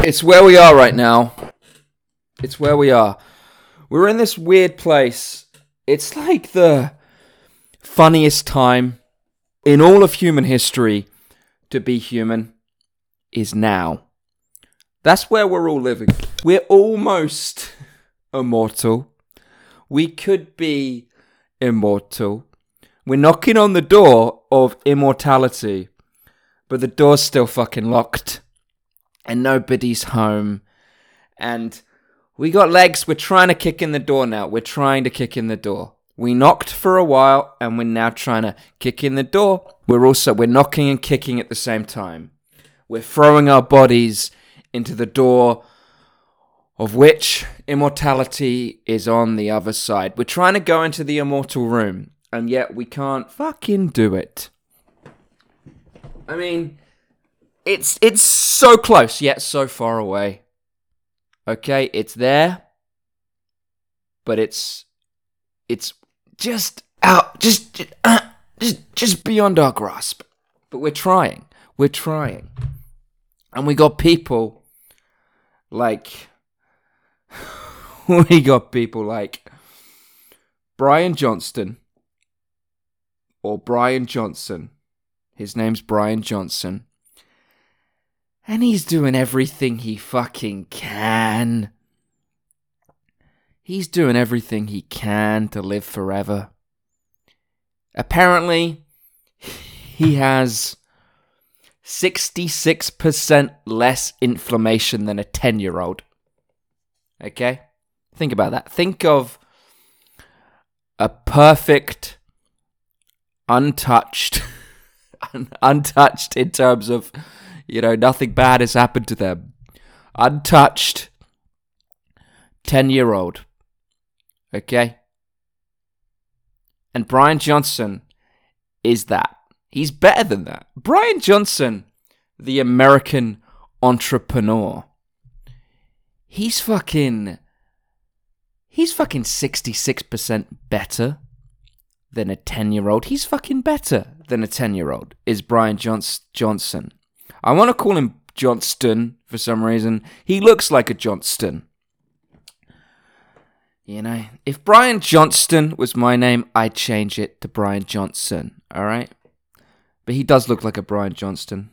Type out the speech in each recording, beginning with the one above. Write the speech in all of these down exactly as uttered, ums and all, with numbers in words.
It's where we are right now. It's where we are. We're in this weird place. It's like the funniest time in all of human history to be human is now. That's where we're all living. We're almost immortal. We could be immortal. We're knocking on the door of immortality, but the door's still fucking locked. And nobody's home. And we got legs. We're trying to kick in the door now. We're trying to kick in the door. We knocked for a while, and we're now trying to kick in the door. We're also, we're knocking and kicking at the same time. We're throwing our bodies into the door of which immortality is on the other side. We're trying to go into the immortal room, and yet we can't fucking do it. I mean, it's it's so close, yet so far away. Okay, it's there, but it's it's just out, just just, uh, just just beyond our grasp. But we're trying, we're trying, and we got people like we got people like Brian Johnston or Brian Johnson. His name's Brian Johnson. And he's doing everything he fucking can. He's doing everything he can to live forever. Apparently, he has sixty-six percent less inflammation than a ten-year-old. Okay? Think about that. Think of a perfect, untouched, un- untouched in terms of, you know, nothing bad has happened to them. Untouched ten-year-old. Okay? And Brian Johnson is that. He's better than that. Brian Johnson, the American entrepreneur, he's fucking... He's fucking sixty-six percent better than a ten-year-old. He's fucking better than a ten-year-old, is Brian Johns- Johnson. I want to call him Johnston for some reason. He looks like a Johnston. You know, if Brian Johnston was my name, I'd change it to Brian Johnson, alright? But he does look like a Brian Johnston.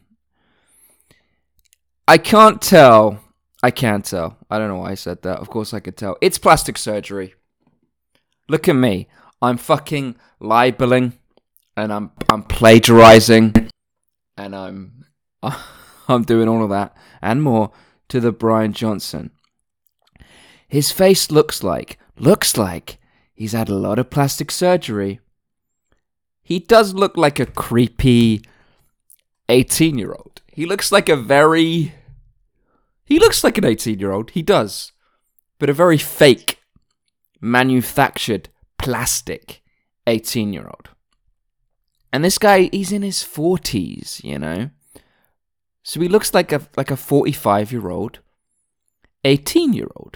I can't tell. I can't tell. I don't know why I said that. Of course I could tell. It's plastic surgery. Look at me. I'm fucking libeling, and I'm I'm plagiarizing, and I'm I'm doing all of that and more to the Brian Johnson. His face looks like looks like he's had a lot of plastic surgery. He does look like a creepy eighteen-year-old. He looks like a very He looks like an eighteen-year-old. He does. But a very fake, manufactured, plastic eighteen-year-old. And this guy, he's in his forties, you know. So he looks like a like a forty-five-year-old, eighteen-year-old.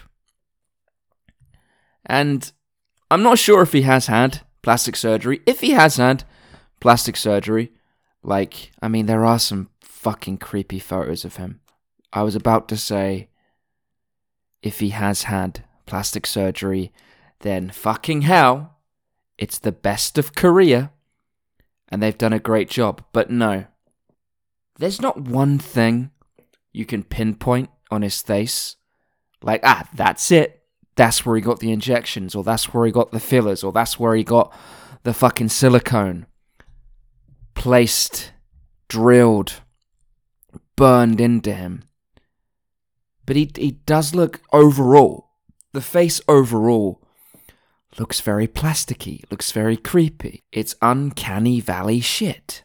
And I'm not sure if he has had plastic surgery. If he has had plastic surgery, like, I mean, there are some fucking creepy photos of him. I was about to say, if he has had plastic surgery, then fucking hell, it's the best of Korea, and they've done a great job. But no, there's not one thing you can pinpoint on his face, like, ah, that's it. That's where he got the injections, or that's where he got the fillers, or that's where he got the fucking silicone placed, drilled, burned into him. But he he does look overall, the face overall looks very plasticky, looks very creepy. It's uncanny valley shit.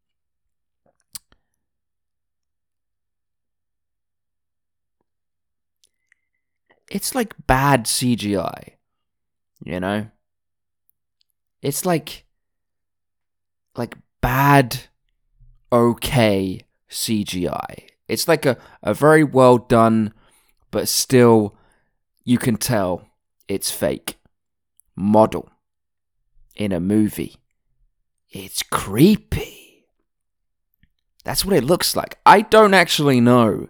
It's like bad C G I, you know? It's like, like bad, okay C G I. It's like a, a very well done, but still, you can tell it's fake model in a movie. It's creepy. That's what it looks like. I don't actually know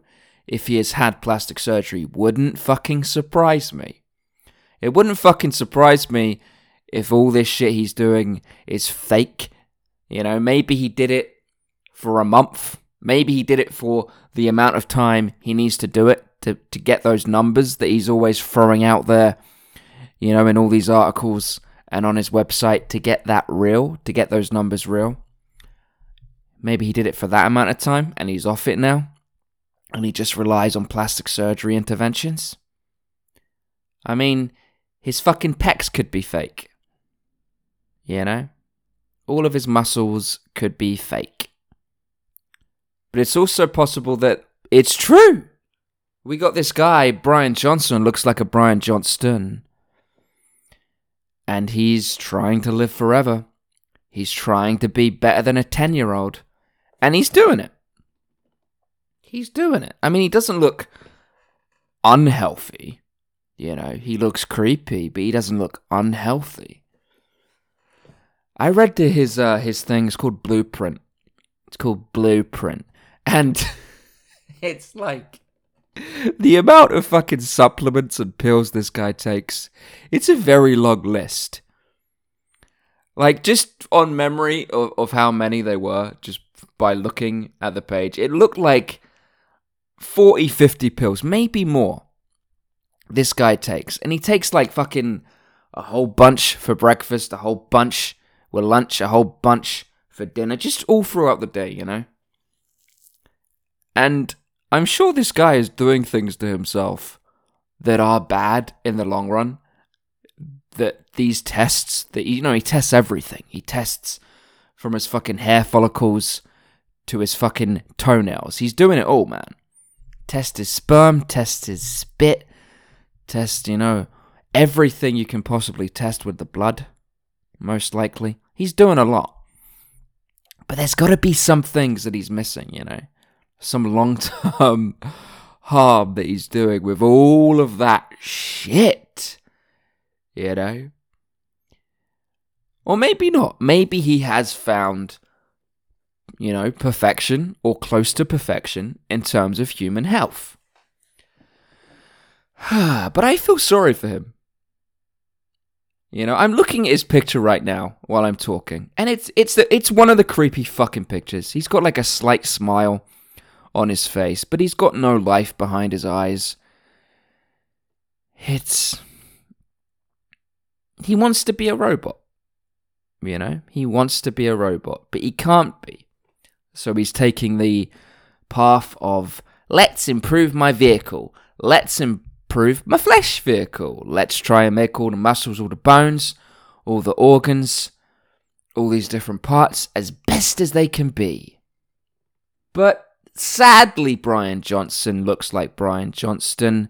if he has had plastic surgery. Wouldn't fucking surprise me. It wouldn't fucking surprise me if all this shit he's doing is fake. You know, maybe he did it for a month. Maybe he did it for the amount of time he needs to do it to, to get those numbers that he's always throwing out there, you know, in all these articles and on his website, to get that real, to get those numbers real. Maybe he did it for that amount of time and he's off it now. And he just relies on plastic surgery interventions. I mean, his fucking pecs could be fake. You know? All of his muscles could be fake. But it's also possible that it's true. We got this guy, Brian Johnson, looks like a Brian Johnston. And he's trying to live forever. He's trying to be better than a ten-year-old. And he's doing it. He's doing it. I mean, he doesn't look unhealthy. You know, he looks creepy, but he doesn't look unhealthy. I read to his uh, his thing. It's called Blueprint. It's called Blueprint. And it's like the amount of fucking supplements and pills this guy takes. It's a very long list. Like, just on memory of, of how many they were, just by looking at the page, it looked like forty, fifty pills, maybe more, this guy takes. And he takes like fucking a whole bunch for breakfast, a whole bunch with lunch, a whole bunch for dinner, just all throughout the day, you know? And I'm sure this guy is doing things to himself that are bad in the long run. That these tests, that you know, he tests everything. He tests from his fucking hair follicles to his fucking toenails. He's doing it all, man. Test his sperm, test his spit, test, you know, everything you can possibly test with the blood, most likely. He's doing a lot. But there's got to be some things that he's missing, you know. Some long-term harm that he's doing with all of that shit, you know. Or maybe not. Maybe he has found, you know, perfection or close to perfection in terms of human health. But I feel sorry for him. You know, I'm looking at his picture right now while I'm talking, and it's it's the, it's one of the creepy fucking pictures. He's got like a slight smile on his face, but he's got no life behind his eyes. It's... He wants to be a robot. You know? He wants to be a robot, but he can't be. So he's taking the path of, let's improve my vehicle. Let's improve my flesh vehicle. Let's try and make all the muscles, all the bones, all the organs, all these different parts as best as they can be. But sadly, Brian Johnson looks like Brian Johnston.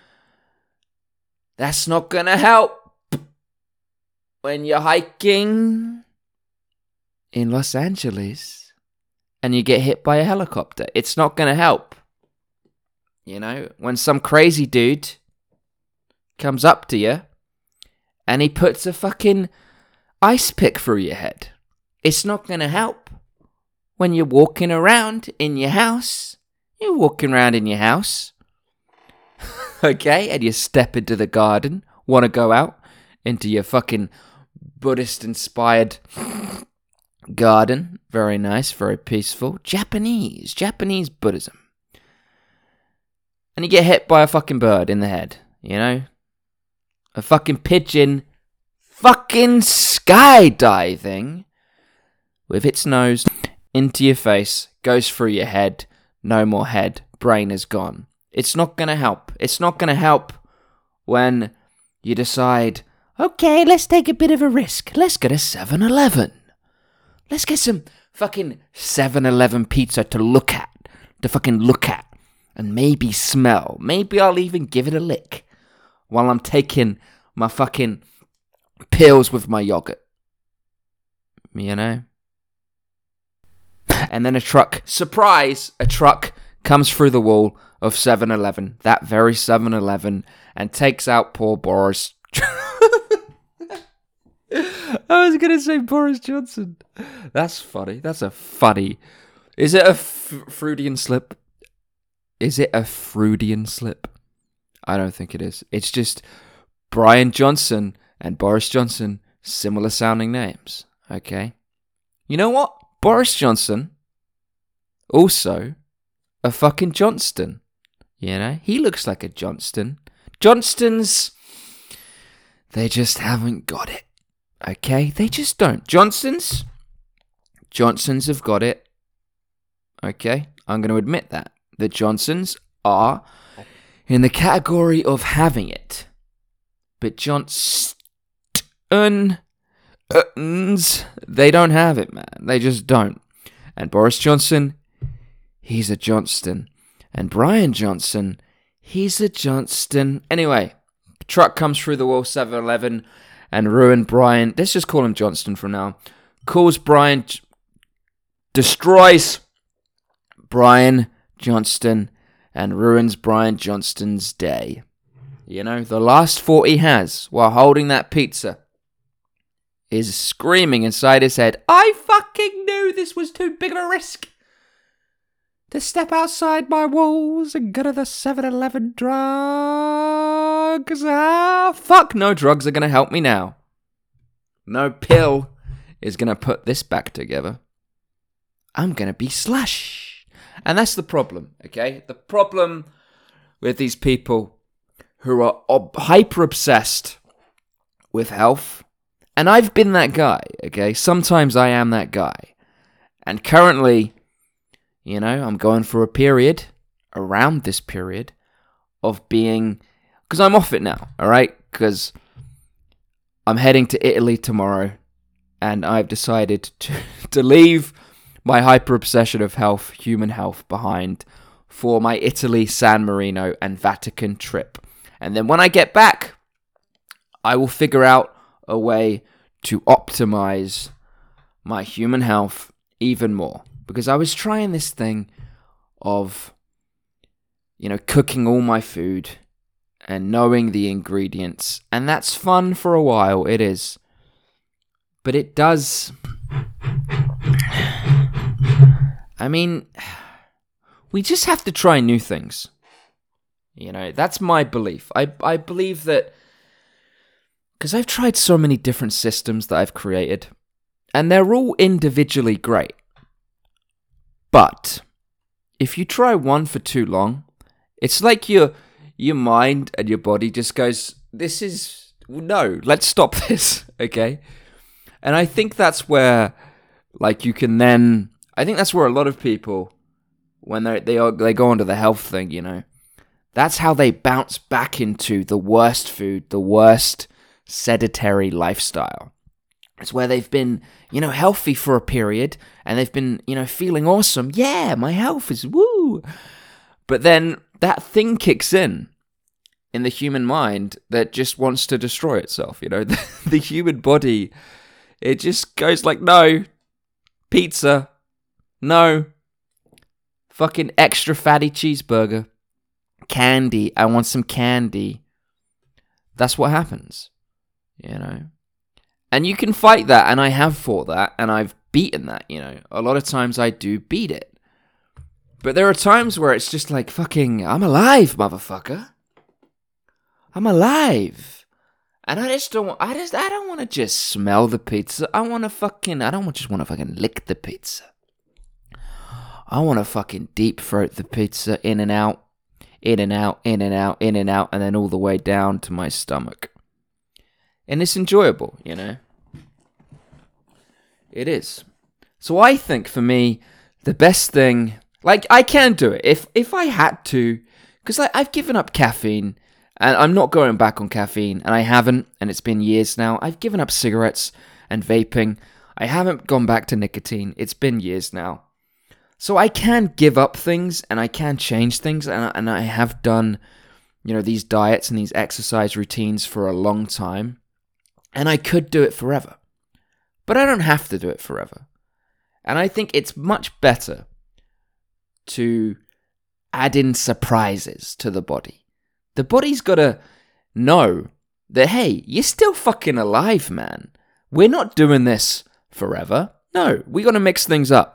That's not gonna help when you're hiking in Los Angeles and you get hit by a helicopter. It's not gonna help. You know, when some crazy dude comes up to you and he puts a fucking ice pick through your head. It's not gonna help. When you're walking around in your house, you're walking around in your house, okay, and you step into the garden, want to go out into your fucking Buddhist-inspired garden, very nice, very peaceful, Japanese, Japanese Buddhism, and you get hit by a fucking bird in the head, you know, a fucking pigeon, fucking skydiving with its nose into your face, goes through your head, no more head, brain is gone. It's not gonna help. It's not gonna help when you decide, okay, let's take a bit of a risk. Let's get a seven eleven. Let's get some fucking seven eleven pizza to look at, to fucking look at, and maybe smell. Maybe I'll even give it a lick while I'm taking my fucking pills with my yogurt. You know? And then a truck, surprise, a truck comes through the wall of seven eleven, that very seven eleven, and takes out poor Boris. I was going to say Boris Johnson. That's funny. That's a funny. Is it a f- Freudian slip? Is it a Freudian slip? I don't think it is. It's just Brian Johnson and Boris Johnson, similar sounding names. Okay. You know what? Boris Johnson, also a fucking Johnston. You know, he looks like a Johnston. Johnstons, they just haven't got it. Okay? They just don't. Johnsons, Johnsons have got it. Okay? I'm going to admit that. The Johnsons are in the category of having it. But Johnston, they don't have it, man. They just don't. And Boris Johnson, he's a Johnston. And Brian Johnson, he's a Johnston. Anyway, truck comes through the wall, seven eleven, and ruined Brian. Let's just call him Johnston from now. Calls Brian, destroys Brian Johnston, and ruins Brian Johnston's day. You know, the last thought he has while holding that pizza is screaming inside his head, I fucking knew this was too big of a risk to step outside my walls and go to the seven eleven drugs. Ah, fuck, no drugs are going to help me now. No pill is going to put this back together. I'm going to be slush. And that's the problem, okay? The problem with these people who are ob- hyper-obsessed with health. And I've been that guy, okay? Sometimes I am that guy. And currently, you know, I'm going for a period, around this period, of being, because I'm off it now, alright? Because I'm heading to Italy tomorrow, and I've decided to, to leave my hyper-obsession of health, human health, behind for my Italy, San Marino, and Vatican trip. And then when I get back, I will figure out a way to optimize my human health even more. Because I was trying this thing of, you know, cooking all my food and knowing the ingredients. And that's fun for a while, it is. But it does... I mean, we just have to try new things. You know, that's my belief. I, I believe that... Because I've tried so many different systems that I've created. And they're all individually great. But if you try one for too long, it's like your your mind and your body just goes, this is, no, let's stop this, okay? And I think that's where, like, you can then, I think that's where a lot of people, when they they are, they go onto the health thing, you know, that's how they bounce back into the worst food, the worst sedentary lifestyle. It's where they've been, you know, healthy for a period, and they've been, you know, feeling awesome. Yeah, my health is woo. But then that thing kicks in, in the human mind, that just wants to destroy itself, you know. The, the human body, it just goes like, no, pizza, no, fucking extra fatty cheeseburger, candy, I want some candy. That's what happens, you know. And you can fight that, and I have fought that, and I've beaten that, you know. A lot of times I do beat it. But there are times where it's just like, fucking, I'm alive, motherfucker. I'm alive. And I just don't want, I just, I don't want to just smell the pizza. I want to fucking, I don't just want to fucking lick the pizza. I want to fucking deep throat the pizza in and out, in and out, in and out, in and out, and then all the way down to my stomach. And it's enjoyable, you know. It is. So I think for me, the best thing, like, I can do it. If if I had to, because I've given up caffeine, and I'm not going back on caffeine, and I haven't, and it's been years now. I've given up cigarettes and vaping. I haven't gone back to nicotine. It's been years now. So I can give up things, and I can change things, and I, and I have done, you know, these diets and these exercise routines for a long time. And I could do it forever. But I don't have to do it forever. And I think it's much better to add in surprises to the body. The body's got to know that, hey, you're still fucking alive, man. We're not doing this forever. No, we got to mix things up.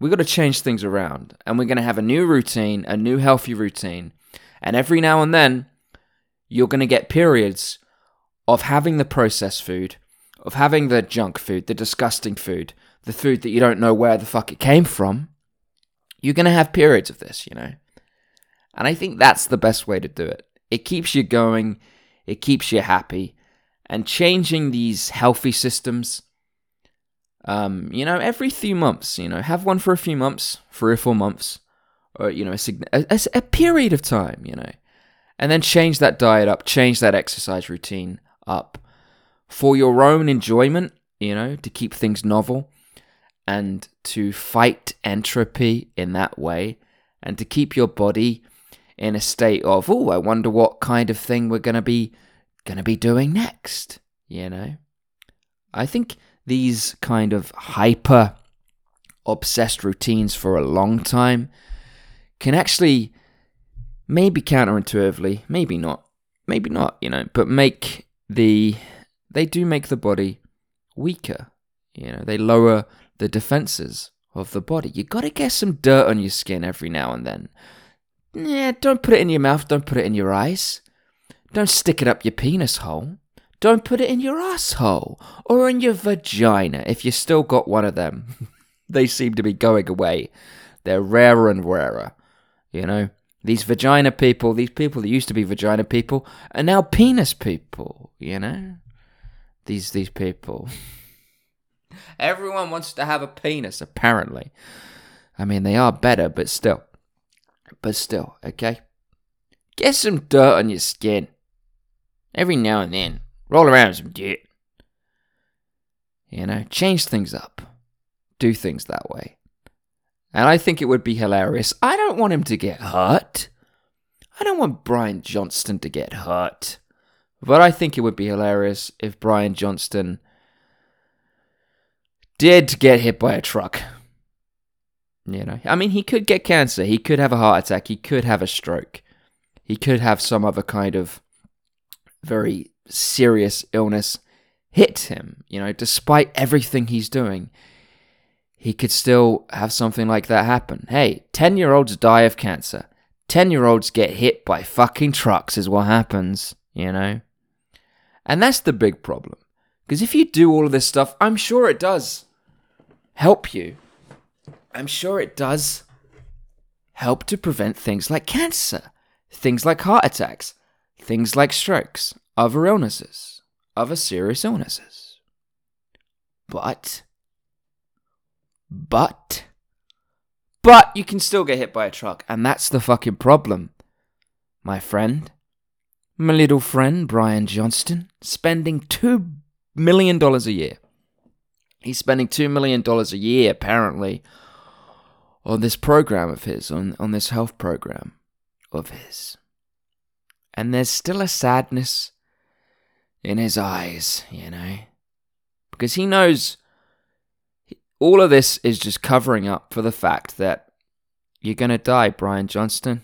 We got to change things around, and we're going to have a new routine, a new healthy routine. And every now and then, you're going to get periods of having the processed food, of having the junk food, the disgusting food, the food that you don't know where the fuck it came from. You're going to have periods of this, you know. And I think that's the best way to do it. It keeps you going, it keeps you happy, and changing these healthy systems, um, you know, every few months, you know, have one for a few months, three or four months, or, you know, a, a, a period of time, you know, and then change that diet up, change that exercise routine up for your own enjoyment, you know, to keep things novel and to fight entropy in that way and to keep your body in a state of, oh, I wonder what kind of thing we're going to be going to be doing next, you know? I think these kind of hyper obsessed routines for a long time can actually, maybe counterintuitively, maybe not, maybe not, you know, but make the, they do make the body weaker, you know, they lower the defenses of the body. You got to get some dirt on your skin every now and then. Yeah, don't put it in your mouth, don't put it in your eyes. Don't stick it up your penis hole. Don't put it in your asshole or in your vagina if you still got one of them. They seem to be going away. They're rarer and rarer, you know. These vagina people, these people that used to be vagina people are now penis people, you know. These these people. Everyone wants to have a penis, apparently. I mean, they are better, but still. But still, okay? Get some dirt on your skin. Every now and then. Roll around in some dirt. You know, change things up. Do things that way. And I think it would be hilarious. I don't want him to get hurt. I don't want Brian Johnston to get hurt. But I think it would be hilarious if Brian Johnston did get hit by a truck. You know, I mean, he could get cancer. He could have a heart attack. He could have a stroke. He could have some other kind of very serious illness hit him. You know, despite everything he's doing, he could still have something like that happen. Hey, ten-year-olds die of cancer. ten-year-olds get hit by fucking trucks is what happens, you know? And that's the big problem. Because if you do all of this stuff, I'm sure it does help you. I'm sure it does help to prevent things like cancer, things like heart attacks, things like strokes, other illnesses, other serious illnesses. But, but, but you can still get hit by a truck, and that's the fucking problem, my friend. My little friend, Brian Johnston, spending two million dollars a year. He's spending two million dollars a year, apparently, on this program of his, on, on this health program of his. And there's still a sadness in his eyes, you know, because he knows all of this is just covering up for the fact that you're going to die, Brian Johnston.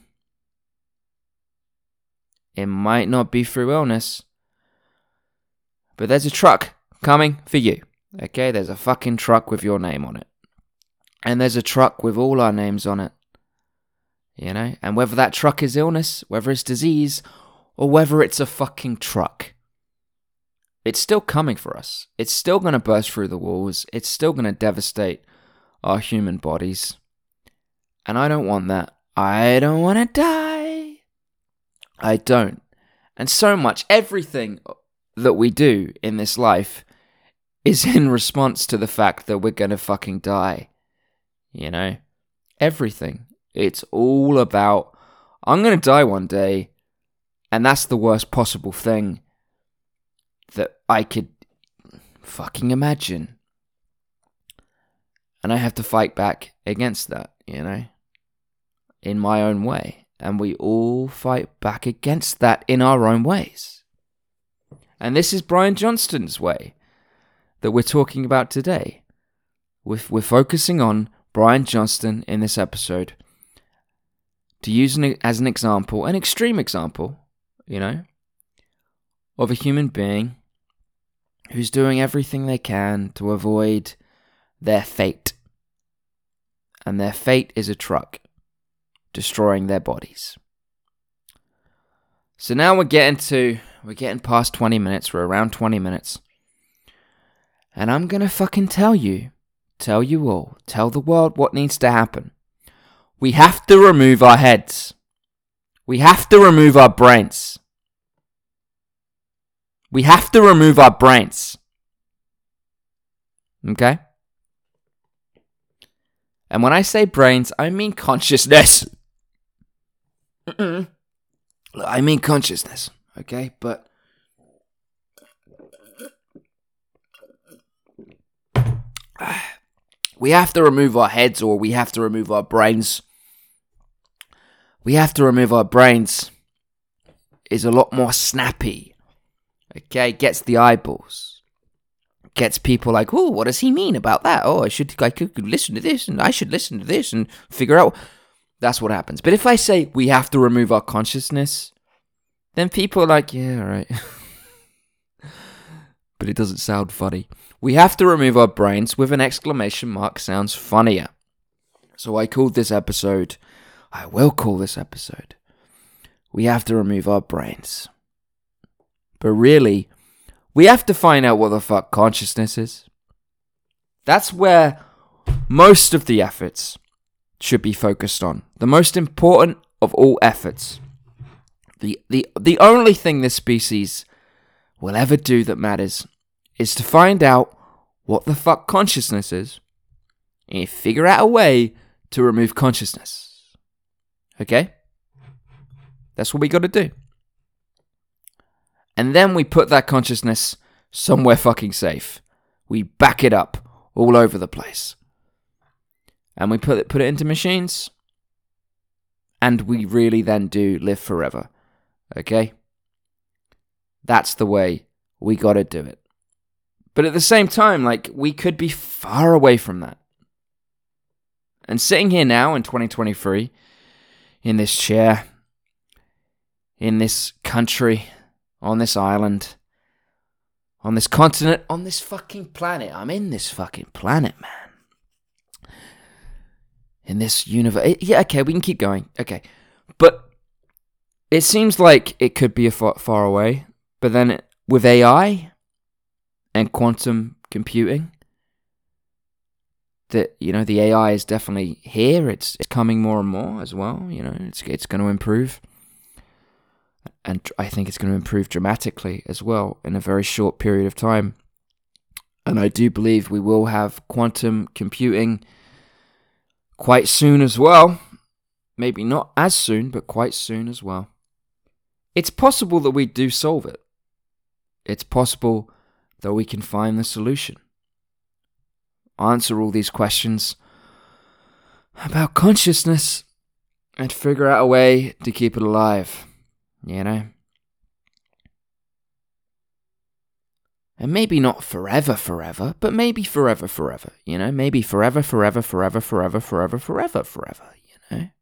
It might not be through illness, but there's a truck coming for you, okay? There's a fucking truck with your name on it. And there's a truck with all our names on it, you know? And whether that truck is illness, whether it's disease, or whether it's a fucking truck, it's still coming for us. It's still going to burst through the walls. It's still going to devastate our human bodies. And I don't want that. I don't want to die. I don't. And so much, everything that we do in this life is in response to the fact that we're going to fucking die. You know, everything. It's all about, I'm going to die one day, and that's the worst possible thing that I could fucking imagine. And I have to fight back against that, you know, in my own way. And we all fight back against that in our own ways. And this is Brian Johnston's way that we're talking about today. We're, we're focusing on Brian Johnston in this episode to use an, as an example, an extreme example, you know, of a human being who's doing everything they can to avoid their fate. and their fate is a truck, destroying their bodies. So now we're getting to, we're getting past twenty minutes, we're around twenty minutes. And I'm gonna fucking tell you, tell you all, tell the world what needs to happen. We have to remove our heads. We have to remove our brains. We have to remove our brains. Okay? And when I say brains, I mean consciousness. I mean consciousness, okay? But we have to remove our heads, or we have to remove our brains. We have to remove our brains is a lot more snappy. Okay, gets the eyeballs. Gets people like, oh, what does he mean about that? Oh, I should, I could listen to this, and I should listen to this, and figure out. That's what happens. But if I say we have to remove our consciousness, then people are like, yeah, all right. But it doesn't sound funny. We have to remove our brains with an exclamation mark sounds funnier. So I called this episode, I will call this episode, we have to remove our brains. But really, we have to find out what the fuck consciousness is. That's where most of the efforts should be focused on. The most important of all efforts. The, the, the only thing this species will ever do that matters is to find out what the fuck consciousness is and figure out a way to remove consciousness. Okay? That's what we got to do. And then we put that consciousness somewhere fucking safe. We back it up all over the place. And we put it, put it into machines. And we really then do live forever. Okay? That's the way we got to do it. But at the same time, like, we could be far away from that. And sitting here now in twenty twenty-three, in this chair, in this country, on this island, on this continent, on this fucking planet. I'm in this fucking planet, man. In this universe. Yeah, okay, we can keep going. Okay. But it seems like it could be a far, far away. But then it, with A I and quantum computing, that, you know, the A I is definitely here. It's, it's coming more and more as well. You know, it's it's going to improve. And I think it's going to improve dramatically as well in a very short period of time. And I do believe we will have quantum computing quite soon as well. Maybe not as soon, but quite soon as well. It's possible that we do solve it. It's possible that we can find the solution. Answer all these questions about consciousness and figure out a way to keep it alive. You know? And maybe not forever, forever, but maybe forever, forever. You know? Maybe forever, forever, forever, forever, forever, forever, forever. You know?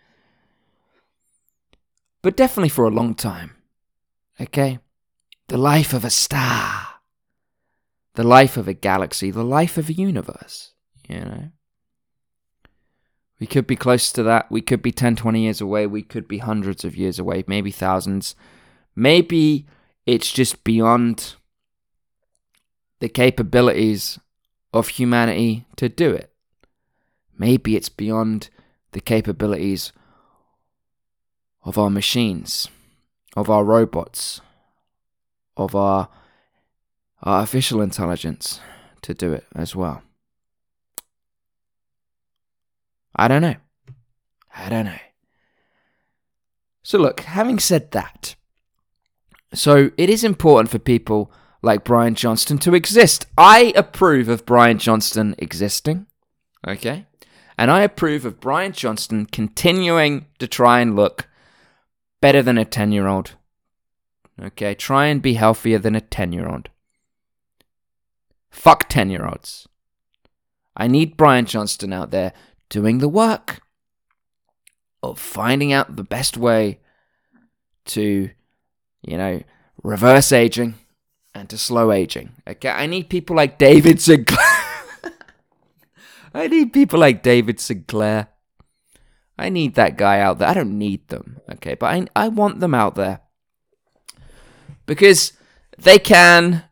But definitely for a long time. Okay? The life of a star. The life of a galaxy. The life of a universe. You know? We could be close to that. We could be ten, twenty years away. We could be hundreds of years away. Maybe thousands. Maybe it's just beyond the capabilities of humanity to do it. Maybe it's beyond the capabilities of our machines, of our robots, of our artificial intelligence to do it as well. I don't know. I don't know. So look, having said that, so it is important for people like Brian Johnston to exist. I approve of Brian Johnston existing, okay? And I approve of Brian Johnston continuing to try and look better than a ten-year-old, okay? Try and be healthier than a ten-year-old. Fuck ten-year-olds. I need Brian Johnston out there doing the work of finding out the best way to, you know, reverse aging and to slow aging. Okay, I need people like David Sinclair. I need people like David Sinclair. I need that guy out there. I don't need them, okay? But I, I want them out there. Because they can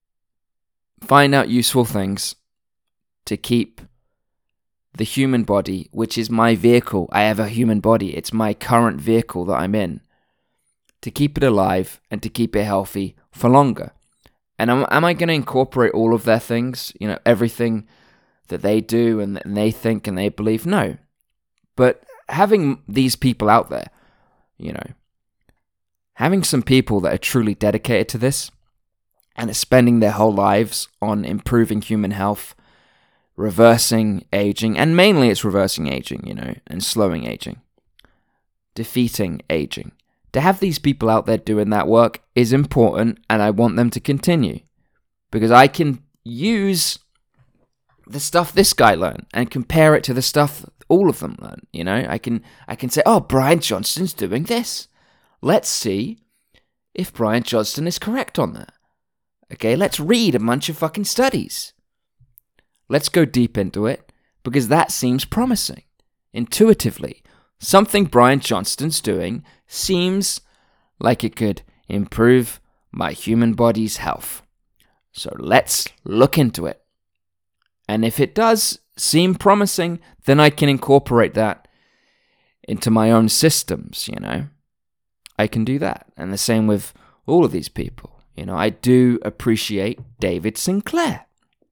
find out useful things to keep the human body, which is my vehicle. I have a human body. It's my current vehicle that I'm in. To keep it alive and to keep it healthy for longer. And am, am I going to incorporate all of their things? You know, everything that they do and, and they think and they believe? No. But having these people out there, you know, having some people that are truly dedicated to this and are spending their whole lives on improving human health, reversing aging, and mainly it's reversing aging, you know, and slowing aging, defeating aging. To have these people out there doing that work is important, and I want them to continue because I can use the stuff this guy learned and compare it to the stuff all of them learned. You know, I can I can say, oh, Brian Johnston's doing this. Let's see if Brian Johnston is correct on that. Okay, let's read a bunch of fucking studies. Let's go deep into it because that seems promising. Intuitively, something Brian Johnston's doing seems like it could improve my human body's health. So let's look into it. And if it does seem promising, then I can incorporate that into my own systems, you know. I can do that. And the same with all of these people. You know, I do appreciate David Sinclair.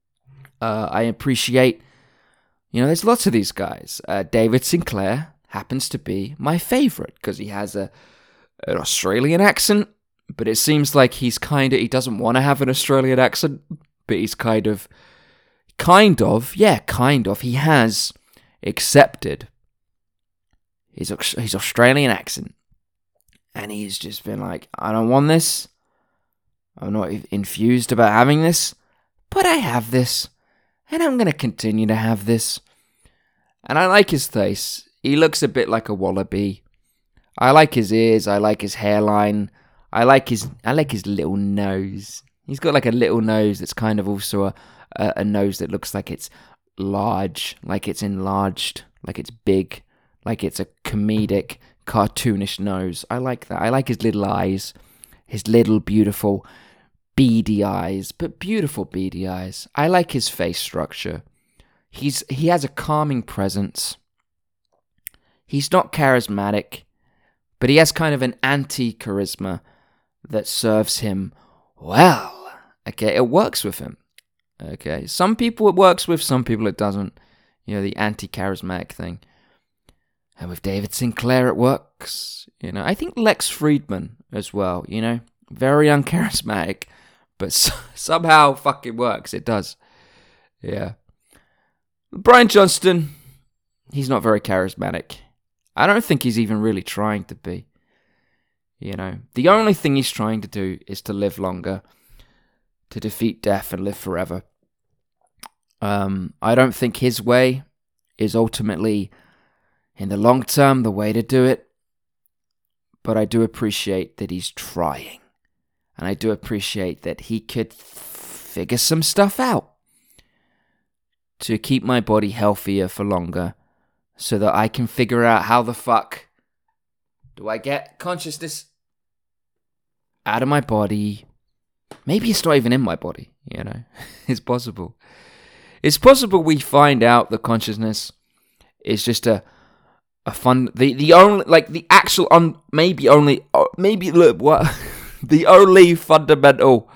Uh, I appreciate, you know, there's lots of these guys. Uh, David Sinclair happens to be my favorite because he has a an Australian accent, but it seems like he's kind of, he doesn't want to have an Australian accent, but he's kind of, kind of, yeah, kind of, he has accepted his, his Australian accent, and he's just been like, I don't want this, I'm not infused about having this, but I have this, and I'm going to continue to have this, and I like his face. He looks a bit like a wallaby. I like his ears. I like his hairline. I like his I like his little nose. He's got like a little nose that's kind of also a, a, a nose that looks like it's large, like it's enlarged, like it's big, like it's a comedic, cartoonish nose. I like that. I like his little eyes, his little beautiful beady eyes, but beautiful beady eyes. I like his face structure. He's he has a calming presence. He's not charismatic, but he has kind of an anti-charisma that serves him well. Okay, it works with him. Okay, some people it works with, some people it doesn't. You know, the anti-charismatic thing. And with David Sinclair it works. You know, I think Lex Friedman as well, you know. Very uncharismatic, but so, somehow fucking works. It does. Yeah. Brian Johnston, he's not very charismatic. I don't think he's even really trying to be. You know, the only thing he's trying to do is to live longer, to defeat death and live forever. Um, I don't think his way is ultimately, in the long term, the way to do it. But I do appreciate that he's trying. And I do appreciate that he could f- figure some stuff out to keep my body healthier for longer, so that I can figure out how the fuck do I get consciousness out of my body. Maybe it's not even in my body, you know. It's possible. It's possible we find out the consciousness is just a a fun the the only like the actual un maybe only uh, maybe look what the only fundamental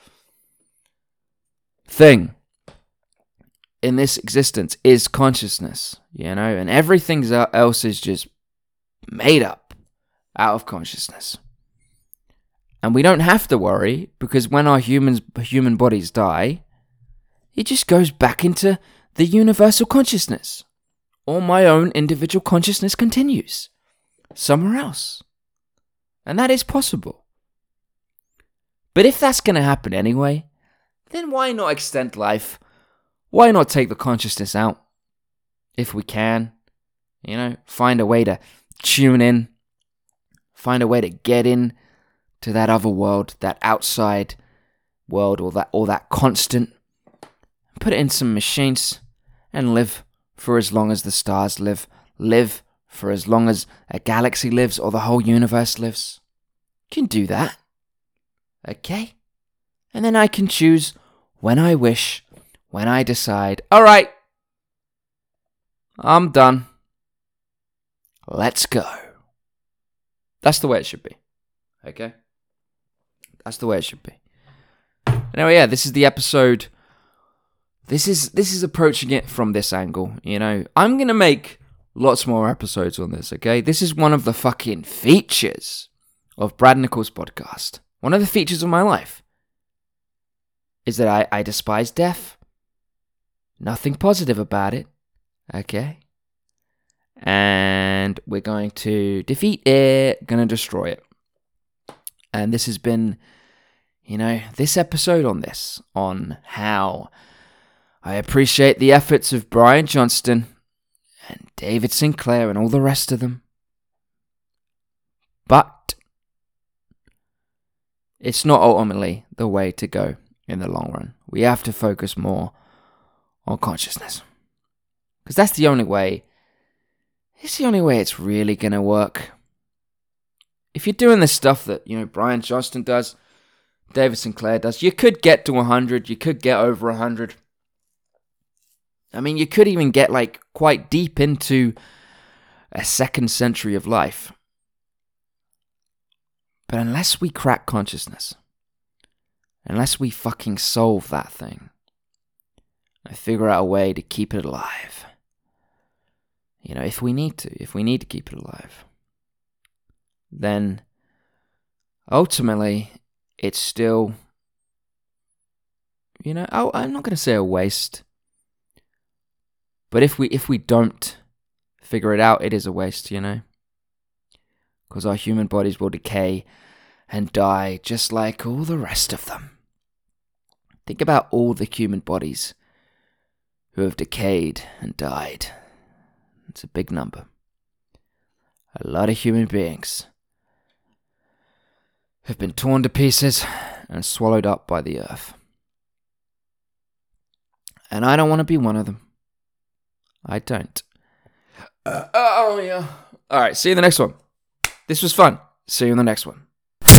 thing in this existence is consciousness, you know, and everything else is just made up out of consciousness. And we don't have to worry, because when our humans human bodies die, it just goes back into the universal consciousness. Or my own individual consciousness continues somewhere else. And that is possible. But if that's going to happen anyway, then why not extend life? Why not take the consciousness out? If we can, you know, find a way to tune in, find a way to get in to that other world, that outside world, or that or that constant, put it in some machines and live for as long as the stars live. Live for as long as a galaxy lives or the whole universe lives. You can do that. Okay? And then I can choose when I wish, when I decide, alright, I'm done. Let's go. That's the way it should be. Okay? That's the way it should be. Anyway, yeah, this is the episode. This is this is approaching it from this angle, you know. I'm going to make lots more episodes on this, okay? This is one of the fucking features of Brad Nichols' podcast. One of the features of my life is that I, I despise death. Nothing positive about it, okay? And we're going to defeat it, going to destroy it. And this has been, you know, this episode on this, on how I appreciate the efforts of Brian Johnston and David Sinclair and all the rest of them. But it's not ultimately the way to go in the long run. We have to focus more on consciousness. Because that's the only way, it's the only way it's really going to work. If you're doing the stuff that, you know, Brian Johnston does, David Sinclair does, you could get to one hundred, you could get over one hundred. I mean, you could even get, like, quite deep into a second century of life. But unless we crack consciousness, unless we fucking solve that thing, and figure out a way to keep it alive, you know, if we need to, if we need to keep it alive, then ultimately it's still, you know, oh, I'm not going to say a waste, but if we if we don't figure it out, it is a waste, you know, because our human bodies will decay and die just like all the rest of them. Think about all the human bodies who have decayed and died. It's a big number. A lot of human beings have been torn to pieces and swallowed up by the earth. And I don't want to be one of them. I don't. Uh, oh, yeah. Alright, see you in the next one. This was fun. See you in the next one.